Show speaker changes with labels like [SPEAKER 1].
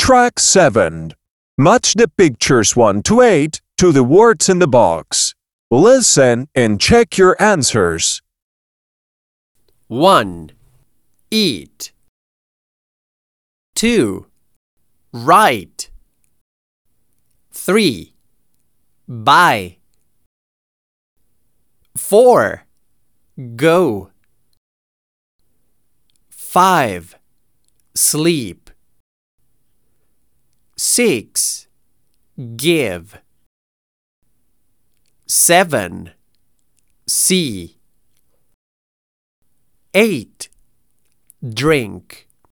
[SPEAKER 1] Track 7. Match the pictures 1 to 8 to the words in the box. Listen and check your answers.
[SPEAKER 2] 1. Eat. 2. Write. 3. Buy. 4. Go. 5. Sleep. 6. Give. 7. See. 8. Drink.